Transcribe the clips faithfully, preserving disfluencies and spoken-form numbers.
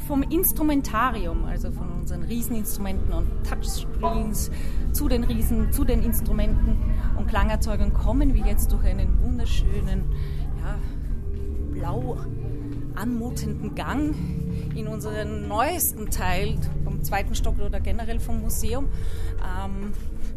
vom Instrumentarium, also von unseren Rieseninstrumenten und Touchscreens zu den Riesen, zu den Instrumenten und Klangerzeugern kommen wir jetzt durch einen wunderschönen, ja, blau anmutenden Gang in unseren neuesten Teil vom zweiten Stock oder generell vom Museum, ähm,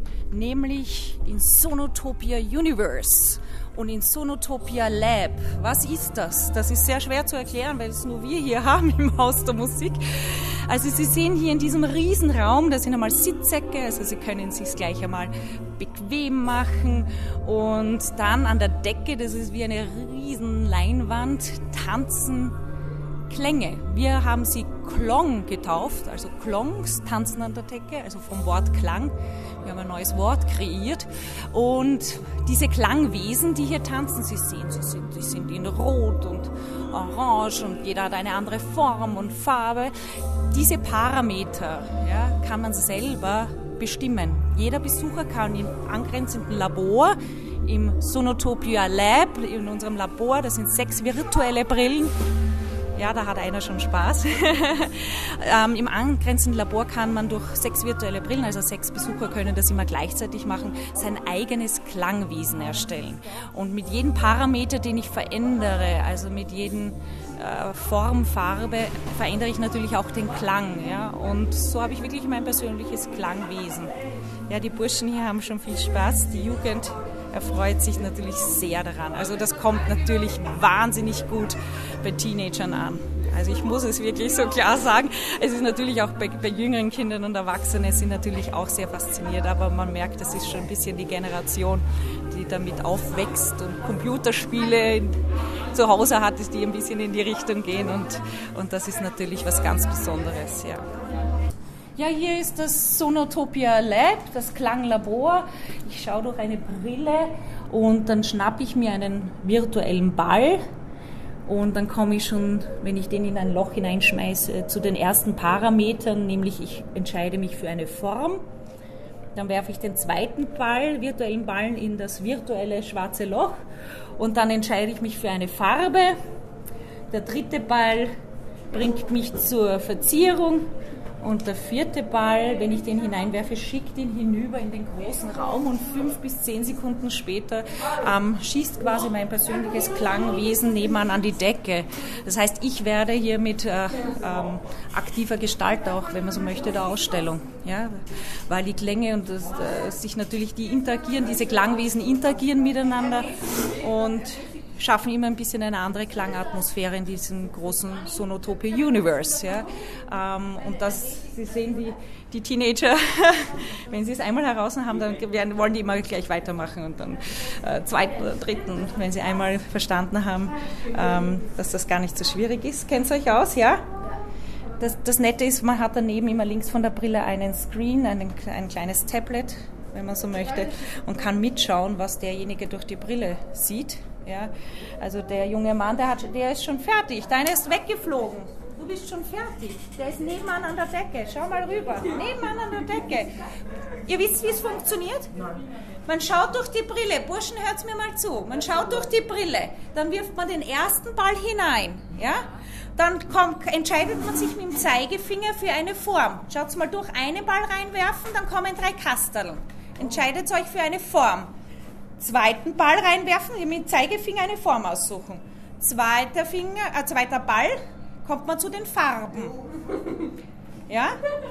nämlich in Sonotopia Universe und in Sonotopia Lab. Was ist das? Das ist sehr schwer zu erklären, weil es nur wir hier haben im Haus der Musik. Also Sie sehen hier in diesem Riesenraum, da sind einmal Sitzsäcke, also Sie können es sich gleich einmal bequem machen und dann an der Decke, das ist wie eine riesen Leinwand, tanzen Klänge. Wir haben sie Klong getauft, also Klongs tanzen an der Decke, also vom Wort Klang. Wir haben ein neues Wort kreiert und diese Klangwesen, die hier tanzen, Sie sehen, sie sind, sie sind in Rot und Orange und jeder hat eine andere Form und Farbe. Diese Parameter, ja, kann man selber bestimmen. Jeder Besucher kann im angrenzenden Labor, im Sonotopia Lab, in unserem Labor, das sind sechs virtuelle Brillen. Ja, da hat einer schon Spaß. ähm, Im angrenzenden Labor kann man durch sechs virtuelle Brillen, also sechs Besucher können das immer gleichzeitig machen, sein eigenes Klangwesen erstellen. Und mit jedem Parameter, den ich verändere, also mit jedem äh, Form, Farbe, verändere ich natürlich auch den Klang. Ja? Und so habe ich wirklich mein persönliches Klangwesen. Ja, die Burschen hier haben schon viel Spaß, die Jugend erfreut sich natürlich sehr daran. Also das kommt natürlich wahnsinnig gut bei Teenagern an. Also ich muss es wirklich so klar sagen. Es ist natürlich auch bei, bei jüngeren Kindern und Erwachsenen sind natürlich auch sehr fasziniert, aber man merkt, das ist schon ein bisschen die Generation, die damit aufwächst und Computerspiele zu Hause hat, die ein bisschen in die Richtung gehen und, und das ist natürlich was ganz Besonderes, ja. Ja, hier ist das Sonotopia Lab, das Klanglabor. Ich schaue durch eine Brille und dann schnappe ich mir einen virtuellen Ball und dann komme ich schon, wenn ich den in ein Loch hineinschmeiße, zu den ersten Parametern, nämlich ich entscheide mich für eine Form. Dann werfe ich den zweiten Ball, virtuellen Ball in das virtuelle schwarze Loch und dann entscheide ich mich für eine Farbe. Der dritte Ball bringt mich zur Verzierung. Und der vierte Ball, wenn ich den hineinwerfe, schickt ihn hinüber in den großen Raum und fünf bis zehn Sekunden später ähm, schießt quasi mein persönliches Klangwesen nebenan an die Decke. Das heißt, ich werde hier mit äh, ähm, aktiver Gestalt auch, wenn man so möchte, der Ausstellung. Ja? Weil die Klänge und das, äh, sich natürlich die interagieren, diese Klangwesen interagieren miteinander und schaffen immer ein bisschen eine andere Klangatmosphäre in diesem großen Sonotopia Universe. Ja. Ähm, und das, Sie sehen, die, die Teenager, wenn sie es einmal heraus haben, dann werden, wollen die immer gleich weitermachen und dann äh, zweiten oder dritten, wenn sie einmal verstanden haben, ähm, dass das gar nicht so schwierig ist. Kennt ihr euch aus, ja? Das, das Nette ist, man hat daneben immer links von der Brille einen Screen, einen, ein kleines Tablet, wenn man so möchte, und kann mitschauen, was derjenige durch die Brille sieht. Ja, also der junge Mann, der, hat, der ist schon fertig. Deiner ist weggeflogen. Du bist schon fertig. Der ist nebenan an der Decke. Schau mal rüber. Nebenan an der Decke. Ihr wisst, wie es funktioniert? Man schaut durch die Brille. Burschen, hört's mir mal zu. Man schaut durch die Brille. Dann wirft man den ersten Ball hinein. Ja? Dann kommt, entscheidet man sich mit dem Zeigefinger für eine Form. Schaut mal durch. Einen Ball reinwerfen, dann kommen drei Kasteln. Entscheidet euch für eine Form. Zweiten Ball reinwerfen, mit dem Zeigefinger eine Form aussuchen. Zweiter Finger, äh, zweiter Ball, kommt man zu den Farben. Ja?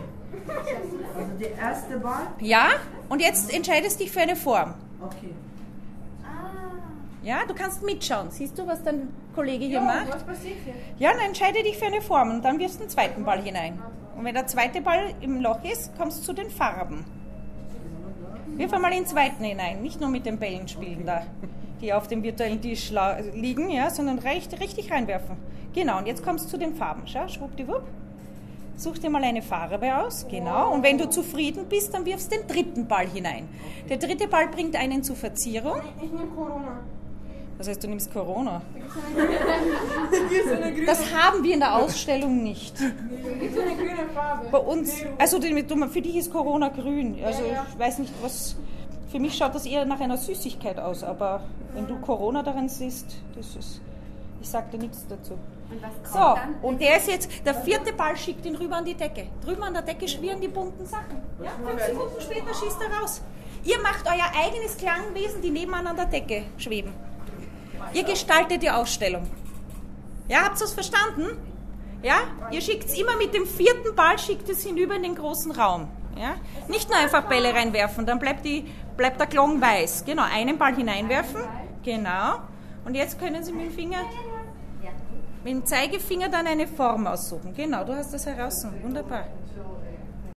Also der erste Ball? Ja, und jetzt entscheidest du dich für eine Form. Okay. Ja, du kannst mitschauen. Siehst du, was dein Kollege hier Ja, macht? was passiert hier? Ja, dann entscheide dich für eine Form und dann wirfst du den zweiten Ball hinein. Und wenn der zweite Ball im Loch ist, kommst du zu den Farben. Wirf einmal den zweiten hinein, nicht nur mit den Bällen spielen da, die auf dem virtuellen Tisch liegen, ja, sondern richtig, richtig reinwerfen. Genau, und jetzt kommst du zu den Farben. Schau, schwuppdiwupp. Such dir mal eine Farbe aus, genau. Und wenn du zufrieden bist, dann wirfst du den dritten Ball hinein. Der dritte Ball bringt einen zur Verzierung. Ich nehme Corona. Das heißt, du nimmst Corona. Hier ist eine grüne. Das haben wir in der Ausstellung nicht. Hier ist eine grüne Farbe. Bei uns, also für dich ist Corona grün. Also ich weiß nicht, was. Für mich schaut das eher nach einer Süßigkeit aus, aber wenn du Corona darin siehst, das ist. Ich sag dir nichts dazu. So, und der ist jetzt, der vierte Ball schickt ihn rüber an die Decke. Drüben an der Decke schwirren die bunten Sachen. Ja, fünf Sekunden später schießt er raus. Ihr macht euer eigenes Klangwesen, die nebenan an der Decke schweben. Ihr gestaltet die Ausstellung. Ja, habt ihr es verstanden? Ja, ihr schickt es immer mit dem vierten Ball, schickt es hinüber in den großen Raum. Ja? Nicht nur einfach Bälle reinwerfen, dann bleibt, die, bleibt der Klong weiß. Genau, einen Ball hineinwerfen. Genau. Und jetzt können Sie mit dem Finger, mit dem Zeigefinger dann eine Form aussuchen. Genau, du hast das heraus. Wunderbar.